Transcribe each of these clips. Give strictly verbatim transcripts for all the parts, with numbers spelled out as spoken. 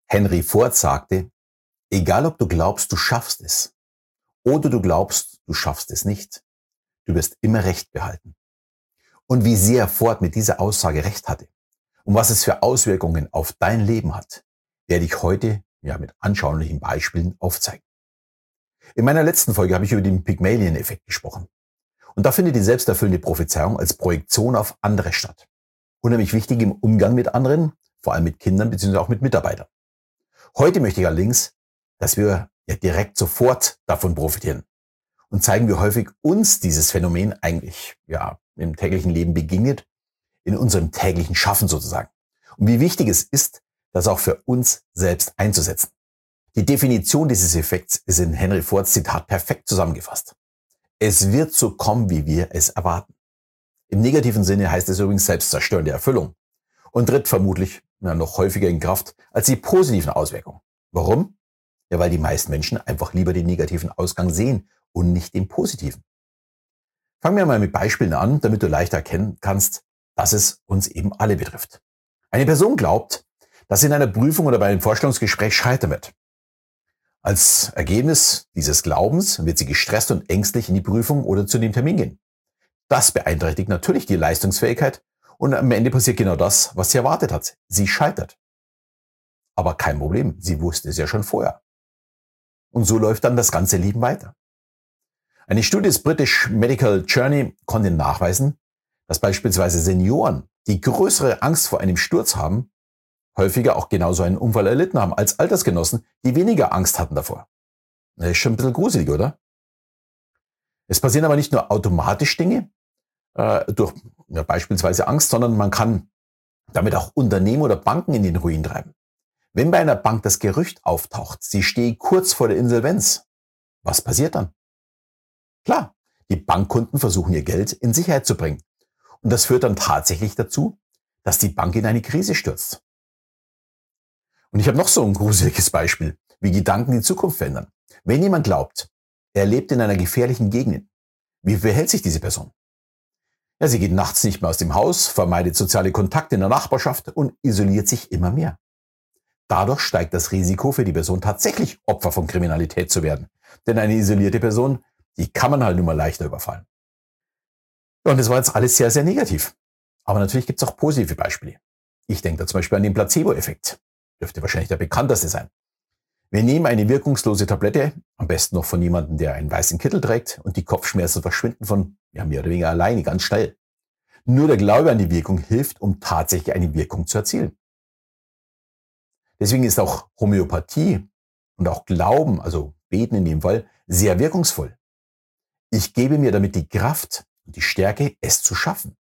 Henry Ford sagte, egal ob du glaubst, du schaffst es oder du glaubst, du schaffst es nicht, du wirst immer Recht behalten. Und wie sehr Ford mit dieser Aussage recht hatte und was es für Auswirkungen auf dein Leben hat, werde ich heute ja mit anschaulichen Beispielen aufzeigen. In meiner letzten Folge habe ich über den Pygmalion-Effekt gesprochen. Und da findet die selbsterfüllende Prophezeiung als Projektion auf andere statt. Unheimlich wichtig im Umgang mit anderen, vor allem mit Kindern bzw. auch mit Mitarbeitern. Heute möchte ich allerdings, dass wir ja direkt sofort davon profitieren und zeigen, wie häufig uns dieses Phänomen eigentlich ja im täglichen Leben begegnet, in unserem täglichen Schaffen sozusagen. Und wie wichtig es ist, das auch für uns selbst einzusetzen. Die Definition dieses Effekts ist in Henry Fords Zitat perfekt zusammengefasst. Es wird so kommen, wie wir es erwarten. Im negativen Sinne heißt es übrigens selbstzerstörende Erfüllung und tritt vermutlich ja, noch häufiger in Kraft als die positiven Auswirkungen. Warum? Ja, weil die meisten Menschen einfach lieber den negativen Ausgang sehen und nicht den positiven. Fangen wir mal mit Beispielen an, damit du leichter erkennen kannst, dass es uns eben alle betrifft. Eine Person glaubt, dass sie in einer Prüfung oder bei einem Vorstellungsgespräch scheitern wird. Als Ergebnis dieses Glaubens wird sie gestresst und ängstlich in die Prüfung oder zu dem Termin gehen. Das beeinträchtigt natürlich die Leistungsfähigkeit und am Ende passiert genau das, was sie erwartet hat. Sie scheitert. Aber kein Problem, sie wusste es ja schon vorher. Und so läuft dann das ganze Leben weiter. Eine Studie des British Medical Journey konnte nachweisen, dass beispielsweise Senioren, die größere Angst vor einem Sturz haben, häufiger auch genauso einen Unfall erlitten haben als Altersgenossen, die weniger Angst hatten davor. Das ist schon ein bisschen gruselig, oder? Es passieren aber nicht nur automatisch Dinge äh, durch ja, beispielsweise Angst, sondern man kann damit auch Unternehmen oder Banken in den Ruin treiben. Wenn bei einer Bank das Gerücht auftaucht, sie stehe kurz vor der Insolvenz, was passiert dann? Klar, die Bankkunden versuchen ihr Geld in Sicherheit zu bringen. Und das führt dann tatsächlich dazu, dass die Bank in eine Krise stürzt. Und ich habe noch so ein gruseliges Beispiel, wie Gedanken die Zukunft verändern. Wenn jemand glaubt, er lebt in einer gefährlichen Gegend, wie verhält sich diese Person? Ja, sie geht nachts nicht mehr aus dem Haus, vermeidet soziale Kontakte in der Nachbarschaft und isoliert sich immer mehr. Dadurch steigt das Risiko für die Person tatsächlich Opfer von Kriminalität zu werden. Denn eine isolierte Person, die kann man halt nur mal leichter überfallen. Und das war jetzt alles sehr, sehr negativ. Aber natürlich gibt es auch positive Beispiele. Ich denke da zum Beispiel an den Placebo-Effekt. Dürfte wahrscheinlich der bekannteste sein. Wir nehmen eine wirkungslose Tablette, am besten noch von jemandem, der einen weißen Kittel trägt, und die Kopfschmerzen verschwinden von ja, mehr oder weniger alleine ganz schnell. Nur der Glaube an die Wirkung hilft, um tatsächlich eine Wirkung zu erzielen. Deswegen ist auch Homöopathie und auch Glauben, also Beten in dem Fall, sehr wirkungsvoll. Ich gebe mir damit die Kraft und die Stärke, es zu schaffen.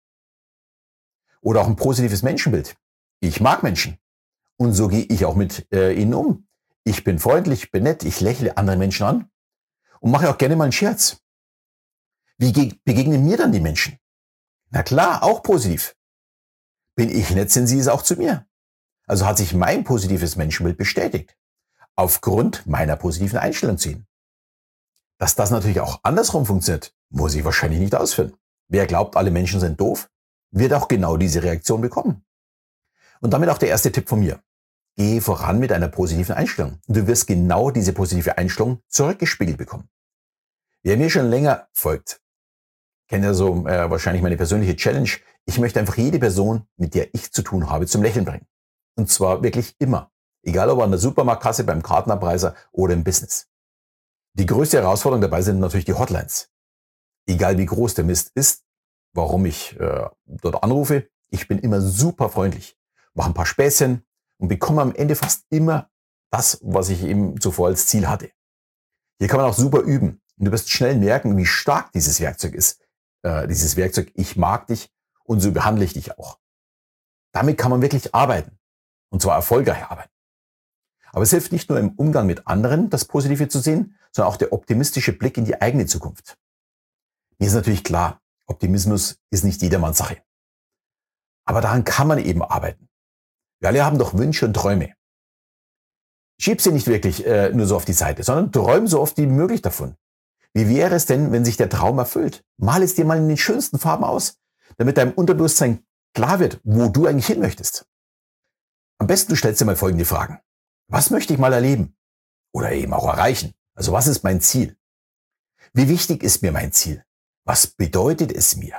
Oder auch ein positives Menschenbild. Ich mag Menschen. Und so gehe ich auch mit äh, ihnen um. Ich bin freundlich, bin nett, ich lächle andere Menschen an und mache auch gerne mal einen Scherz. Wie ge- begegnen mir dann die Menschen? Na klar, auch positiv. Bin ich nett, sind sie es auch zu mir. Also hat sich mein positives Menschenbild bestätigt. Aufgrund meiner positiven Einstellung zu ihnen. Dass das natürlich auch andersrum funktioniert, muss ich wahrscheinlich nicht ausführen. Wer glaubt, alle Menschen sind doof, wird auch genau diese Reaktion bekommen. Und damit auch der erste Tipp von mir. Geh voran mit einer positiven Einstellung. Und du wirst genau diese positive Einstellung zurückgespiegelt bekommen. Wer mir schon länger folgt, kennt ja so äh, wahrscheinlich meine persönliche Challenge. Ich möchte einfach jede Person, mit der ich zu tun habe, zum Lächeln bringen. Und zwar wirklich immer. Egal ob an der Supermarktkasse, beim Kartenabreißer oder im Business. Die größte Herausforderung dabei sind natürlich die Hotlines. Egal wie groß der Mist ist, warum ich äh, dort anrufe, ich bin immer super freundlich. Mache ein paar Späßchen und bekomme am Ende fast immer das, was ich eben zuvor als Ziel hatte. Hier kann man auch super üben und du wirst schnell merken, wie stark dieses Werkzeug ist. Äh, dieses Werkzeug, ich mag dich und so behandle ich dich auch. Damit kann man wirklich arbeiten und zwar erfolgreich arbeiten. Aber es hilft nicht nur im Umgang mit anderen, das Positive zu sehen, sondern auch der optimistische Blick in die eigene Zukunft. Mir ist natürlich klar, Optimismus ist nicht jedermanns Sache. Aber daran kann man eben arbeiten. Wir alle haben doch Wünsche und Träume. Schieb sie nicht wirklich äh, nur so auf die Seite, sondern träum so oft wie möglich davon. Wie wäre es denn, wenn sich der Traum erfüllt? Mal es dir mal in den schönsten Farben aus, damit deinem Unterbewusstsein klar wird, wo du eigentlich hin möchtest. Am besten du stellst dir mal folgende Fragen. Was möchte ich mal erleben? Oder eben auch erreichen? Also was ist mein Ziel? Wie wichtig ist mir mein Ziel? Was bedeutet es mir?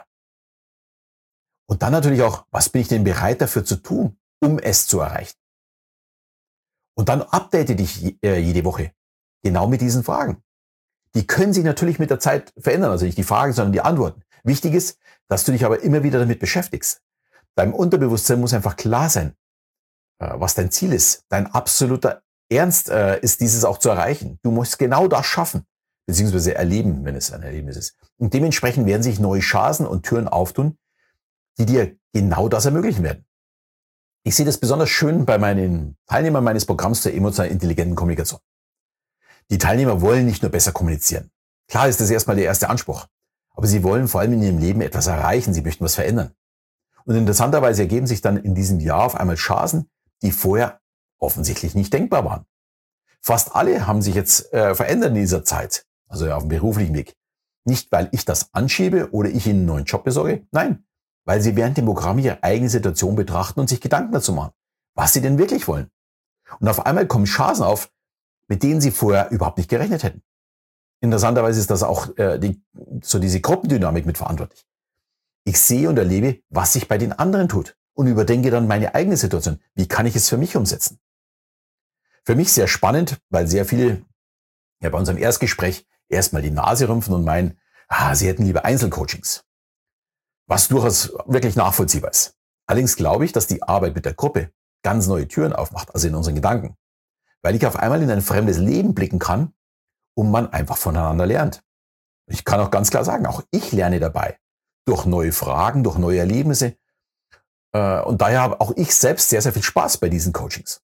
Und dann natürlich auch, was bin ich denn bereit dafür zu tun, um es zu erreichen? Und dann update dich äh, jede Woche genau mit diesen Fragen. Die können sich natürlich mit der Zeit verändern, also nicht die Fragen, sondern die Antworten. Wichtig ist, dass du dich aber immer wieder damit beschäftigst. Deinem Unterbewusstsein muss einfach klar sein, äh, was dein Ziel ist. Dein absoluter Ernst äh, ist, dieses auch zu erreichen. Du musst genau das schaffen, beziehungsweise erleben, wenn es ein Erlebnis ist. Und dementsprechend werden sich neue Chancen und Türen auftun, die dir genau das ermöglichen werden. Ich sehe das besonders schön bei meinen Teilnehmern meines Programms zur emotional intelligenten Kommunikation. Die Teilnehmer wollen nicht nur besser kommunizieren. Klar ist das erstmal der erste Anspruch. Aber sie wollen vor allem in ihrem Leben etwas erreichen. Sie möchten was verändern. Und interessanterweise ergeben sich dann in diesem Jahr auf einmal Chancen, die vorher offensichtlich nicht denkbar waren. Fast alle haben sich jetzt äh, verändert in dieser Zeit. Also auf dem beruflichen Weg. Nicht, weil ich das anschiebe oder ich ihnen einen neuen Job besorge. Nein, weil sie während dem Programm ihre eigene Situation betrachten und sich Gedanken dazu machen, was sie denn wirklich wollen. Und auf einmal kommen Chancen auf, mit denen sie vorher überhaupt nicht gerechnet hätten. Interessanterweise ist das auch äh, die, so diese Gruppendynamik mit verantwortlich. Ich sehe und erlebe, was sich bei den anderen tut und überdenke dann meine eigene Situation. Wie kann ich es für mich umsetzen? Für mich sehr spannend, weil sehr viele ja bei unserem Erstgespräch erstmal die Nase rümpfen und meinen, ah, sie hätten lieber Einzelcoachings. Was durchaus wirklich nachvollziehbar ist. Allerdings glaube ich, dass die Arbeit mit der Gruppe ganz neue Türen aufmacht, also in unseren Gedanken. Weil ich auf einmal in ein fremdes Leben blicken kann und man einfach voneinander lernt. Ich kann auch ganz klar sagen, auch ich lerne dabei. Durch neue Fragen, durch neue Erlebnisse. Und daher habe auch ich selbst sehr, sehr viel Spaß bei diesen Coachings.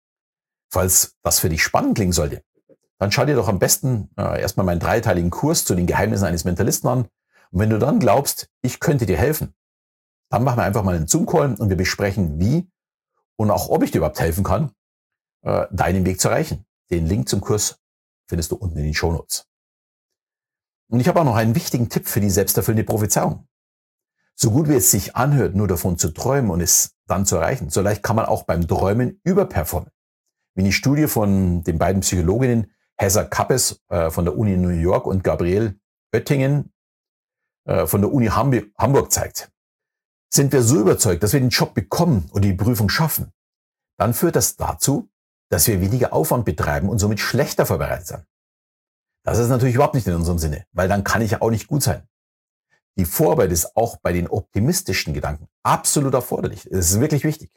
Falls das für dich spannend klingen sollte, dann schau dir doch am besten erstmal meinen dreiteiligen Kurs zu den Geheimnissen eines Mentalisten an. Und wenn du dann glaubst, ich könnte dir helfen, dann machen wir einfach mal einen Zoom-Call und wir besprechen, wie und auch ob ich dir überhaupt helfen kann, deinen Weg zu erreichen. Den Link zum Kurs findest du unten in den Shownotes. Und ich habe auch noch einen wichtigen Tipp für die selbsterfüllende Prophezeiung. So gut wie es sich anhört, nur davon zu träumen und es dann zu erreichen, so leicht kann man auch beim Träumen überperformen. Wie die Studie von den beiden Psychologinnen Heather Kappes äh, von der Uni New York und Gabriele Oettingen äh, von der Uni Hamburg, Hamburg zeigt. Sind wir so überzeugt, dass wir den Job bekommen oder die Prüfung schaffen, dann führt das dazu, dass wir weniger Aufwand betreiben und somit schlechter vorbereitet sind. Das ist natürlich überhaupt nicht in unserem Sinne, weil dann kann ich ja auch nicht gut sein. Die Vorarbeit ist auch bei den optimistischen Gedanken absolut erforderlich. Es ist wirklich wichtig.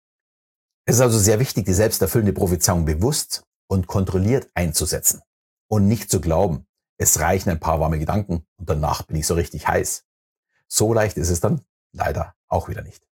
Es ist also sehr wichtig, die selbsterfüllende Prophezeiung bewusst und kontrolliert einzusetzen und nicht zu glauben, es reichen ein paar warme Gedanken und danach bin ich so richtig heiß. So leicht ist es dann leider auch wieder nicht.